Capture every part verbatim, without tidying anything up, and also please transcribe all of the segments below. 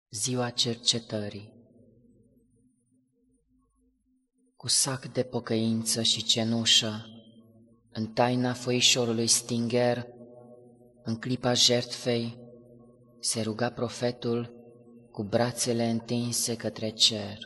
Ziua cercetării. Cu sac de pocăință și cenușă, în taina foișorului stingher, în clipa jertfei, se ruga profetul cu brațele întinse către cer.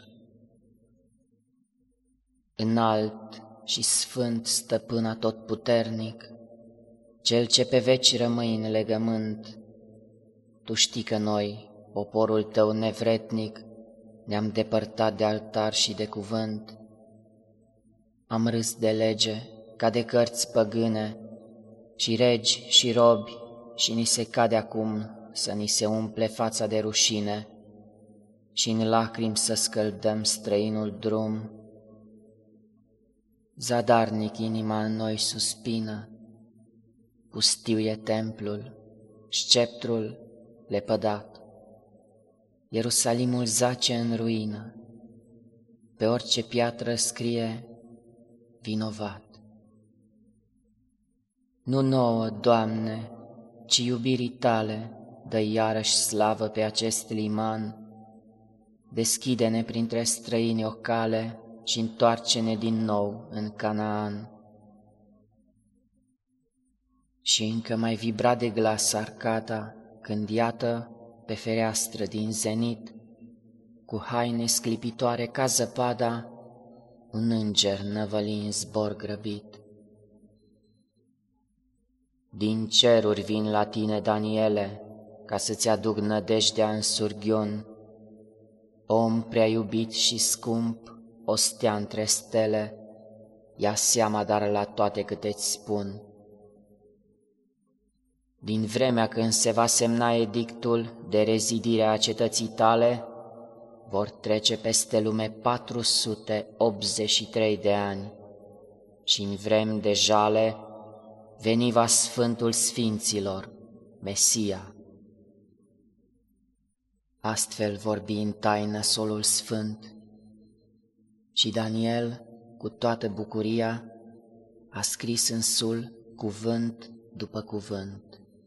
Înalt și sfânt stăpân atotputernic, cel ce pe veci rămâi în legământ, tu știi că noi, poporul tău nevretnic, ne-am depărtat de altar și de cuvânt. Am râs de lege ca de cărți păgâne, și regi și robi, și ni se cade acum să ni se umple fața de rușine și în lacrimi să scăldăm străinul drum. Zadarnic inima în noi suspină, pustiu e templul, sceptrul lepădat. Ierusalimul zace în ruină, pe orice piatră scrie vinovat. Nu nouă, Doamne, ci iubirii Tale, dă iarăși slavă pe acest liman. Deschide-ne printre străini o cale și întoarce-ne din nou în Canaan. Și încă mai vibra de glas arcada, când iată, pe fereastră din zenit, cu haine sclipitoare ca zăpada, un înger năvăli în zbor grăbit. Din ceruri vin la tine, Daniele, ca să-ți aduc nădejdea în surghiun. Om prea iubit și scump, ostea între stele, ia seama dar la toate câte-ți spun. Din vremea când se va semna edictul de rezidire a cetății tale, vor trece peste lume patru sute optzeci și trei de ani și în vrem de jale veni va Sfântul Sfinților, Mesia. Astfel vorbi în taină solul sfânt și Daniel, cu toată bucuria, a scris în sul cuvânt după cuvânt.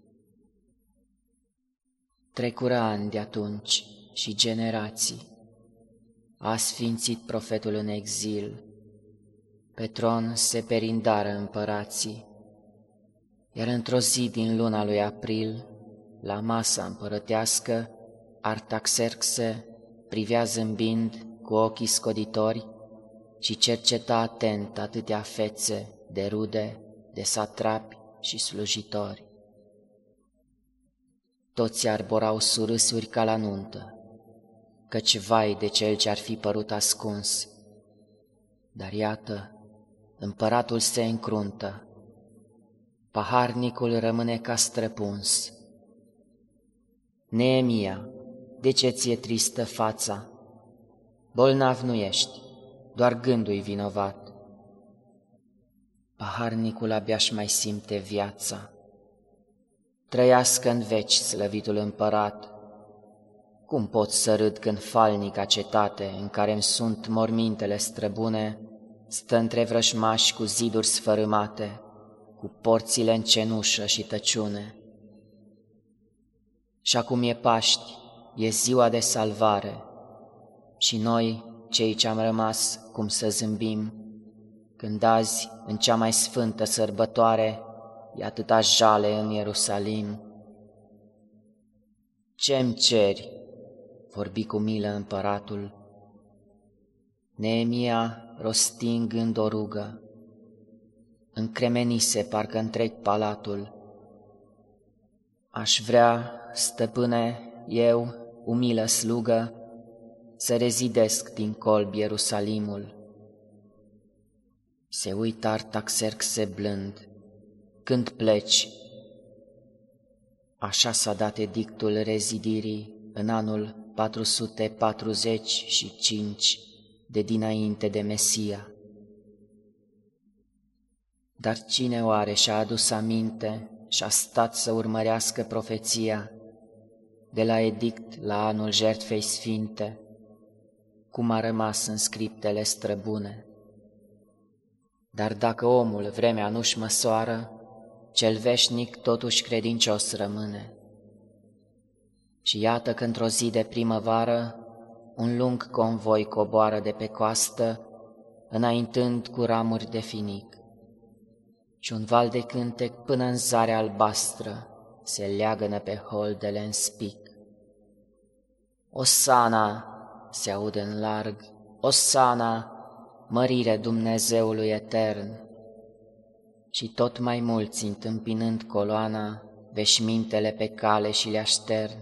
Trecură ani de atunci și generații, a sfințit profetul în exil, pe tron se perindară împărații, iar într-o zi din luna lui april, la masa împărătească, Artaxerxe privea zâmbind cu ochii scoditori și cerceta atent atâtea fețe de rude, de satrapi și slujitori. Toți arborau surâsuri ca la nuntă, căci vai de cel ce-ar fi părut ascuns. Dar iată, împăratul se încruntă, paharnicul rămâne ca străpuns. Neemia, de ce ți-e tristă fața? Bolnav nu ești, doar gândul-i vinovat. Paharnicul abia-și mai simte viața. Trăiască în veci slăvitul împărat. Cum pot să râd când falnica cetate, în care-mi sunt mormintele străbune, stă între vrășmași cu ziduri sfărâmate, cu porțile în cenușă și tăciune? Și acum e Paști, e ziua de salvare, și noi, cei ce-am rămas, cum să zâmbim, când azi, în cea mai sfântă sărbătoare, e atâta jale în Ierusalim. Ce-mi ceri? Vorbi cu milă împăratul. Neemia rosti în gând o rugă, încremenise parcă întreg palatul. Aș vrea, stăpâne, eu, umilă slugă, să rezidesc din colb Ierusalimul. Se uită Artaxerxe blând. Când pleci? Așa s-a dat edictul rezidirii în anul patru sute patruzeci și cinci de dinainte de Mesia. Dar cine oare și-a adus aminte și-a stat să urmărească profeția de la edict la anul jertfei sfinte, cum a rămas în scriptele străbune? Dar dacă omul vremea nu-și măsoară, cel veșnic totuși credincios rămâne. Și iată că într-o zi de primăvară, un lung convoi coboară de pe coastă, înaintând cu ramuri de finic. Și un val de cântec până în zarea albastră se leagănă pe holdele în spic. Osana, se aude în larg, Osana, mărire Dumnezeului etern. Și tot mai mulți, întâmpinând coloana, veșmintele pe cale și le aștern.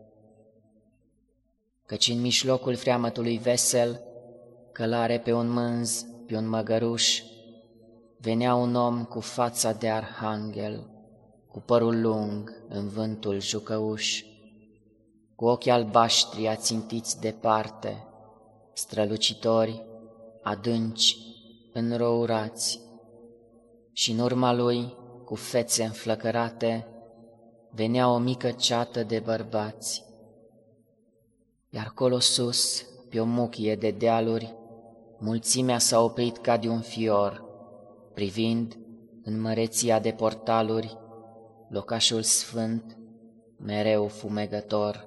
Căci în mijlocul freamătului vesel, călare pe un mânz, pe un măgăruș, venea un om cu fața de arhanghel, cu părul lung în vântul jucăuș, cu ochii albaștri ațintiți departe, strălucitori, adânci, înrourați, și în urma lui, cu fețe înflăcărate, venea o mică ceată de bărbați. Iar colo sus, pe o muchie de dealuri, mulțimea s-a oprit ca de un fior, privind în măreția de portaluri locașul sfânt, mereu fumegător.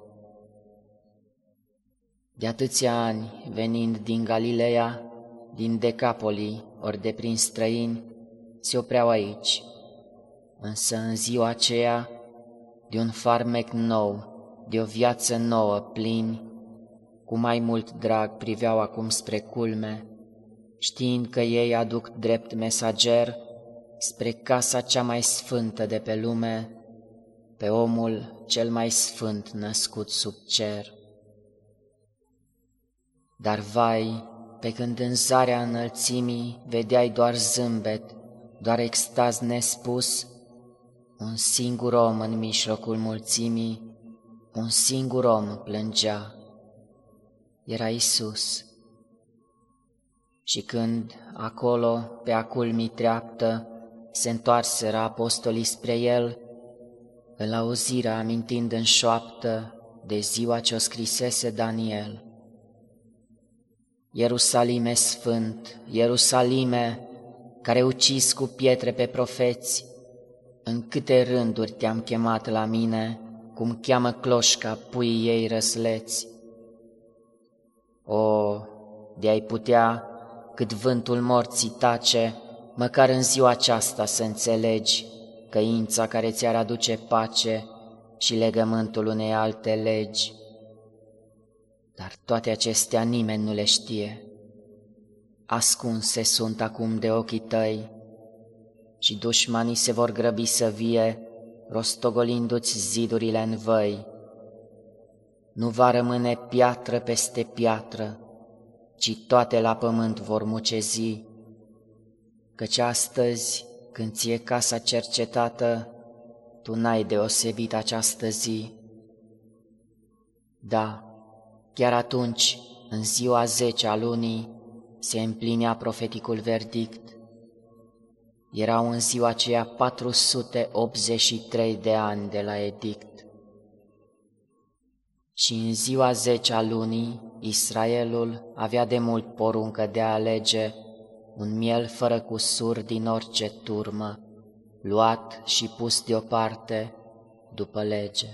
De atâția ani, venind din Galileea, din Decapoli, ori de prin străini, se opreau aici, însă în ziua aceea, de un farmec nou, de o viață nouă plini, cu mai mult drag priveau acum spre culme, știind că ei aduc drept mesager spre casa cea mai sfântă de pe lume, pe omul cel mai sfânt născut sub cer. Dar vai, pe când în zarea înălțimii vedeai doar zâmbet, doar extaz nespus, un singur om în mijlocul mulțimii, un singur om plângea. Era Iisus. Și când acolo, pe a culmii treaptă, se întoarseră apostolii spre el, îl auziră amintind în șoaptă de ziua ce o scrisese Daniel. Ierusalime sfânt, Ierusalime, care ucis cu pietre pe profeți, în câte rânduri te-am chemat la mine, cum cheamă cloșca puii ei răsleți. O, de-ai putea, cât vântul morții tace, măcar în ziua aceasta să înțelegi căința care ți-ar aduce pace și legământul unei alte legi. Dar toate acestea nimeni nu le știe. Ascunse sunt acum de ochii tăi și dușmanii se vor grăbi să vie, rostogolindu-ți zidurile în văi. Nu va rămâne piatră peste piatră, ci toate la pământ vor mucezi, căci astăzi, când ție casa cercetată, tu n-ai deosebit această zi. Da, chiar atunci, în ziua zece a lunii, se împlinea profeticul verdict. Erau în ziua aceea patru sute optzeci și trei de ani de la edict. Și în ziua zece a lunii, Israelul avea de mult poruncă de a alege un miel fără cusur din orice turmă, luat și pus deoparte după lege.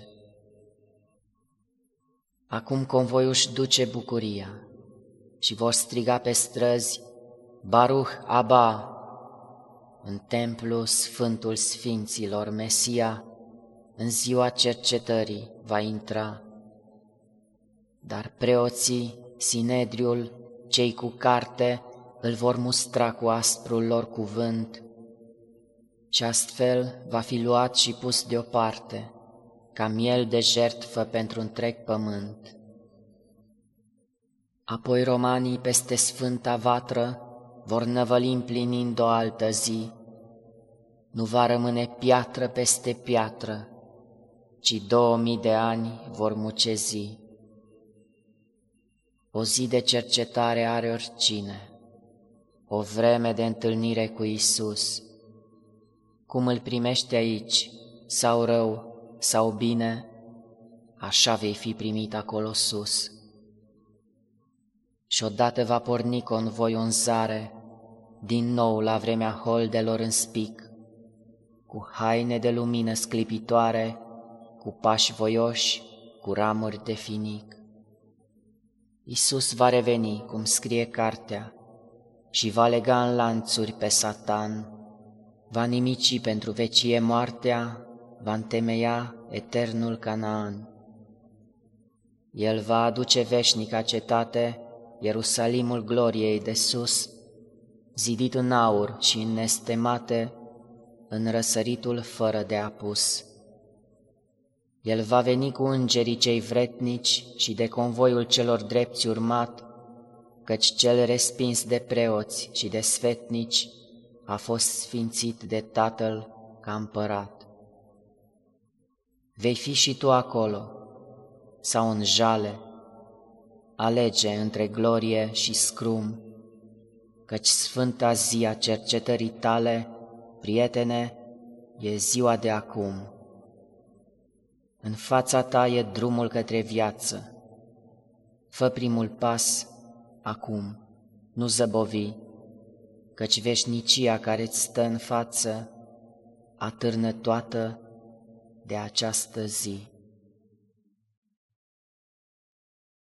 Acum convoiul își duce bucuria și vor striga pe străzi, Baruch Abba, în templu Sfântul Sfinților, Mesia, în ziua cercetării va intra. Dar preoții, Sinedriul, cei cu carte, îl vor mustra cu asprul lor cuvânt și astfel va fi luat și pus deoparte, ca miel de jertfă pentru întreg pământ. Apoi romanii peste sfânta vatră vor năvăli împlinind o altă zi. Nu va rămâne piatră peste piatră, ci două mii de ani vor mucezi. O zi de cercetare are oricine, o vreme de întâlnire cu Iisus. Cum îl primește aici, sau rău, sau bine, așa vei fi primit acolo sus. Și odată va porni convoiul în zare, din nou la vremea holdelor în spic, cu haine de lumină sclipitoare, cu pași voioși, cu ramuri de finic. Iisus va reveni, cum scrie cartea, și va lega în lanțuri pe Satan, va nimici pentru vecie moartea, va întemeia eternul Canaan. El va aduce veșnica cetate, Ierusalimul gloriei de sus, zidit în aur și în nestemate, în răsăritul fără de apus. El va veni cu îngerii cei vretnici și de convoiul celor drepți urmat, căci cel respins de preoți și de sfetnici a fost sfințit de Tatăl ca împărat. Vei fi și tu acolo, sau în jale, alege între glorie și scrum, căci sfânta zi a cercetării tale, prietene, e ziua de acum. În fața ta e drumul către viață. Fă primul pas acum, nu zăbovi, căci veșnicia care-ți stă în față atârnă toată de această zi.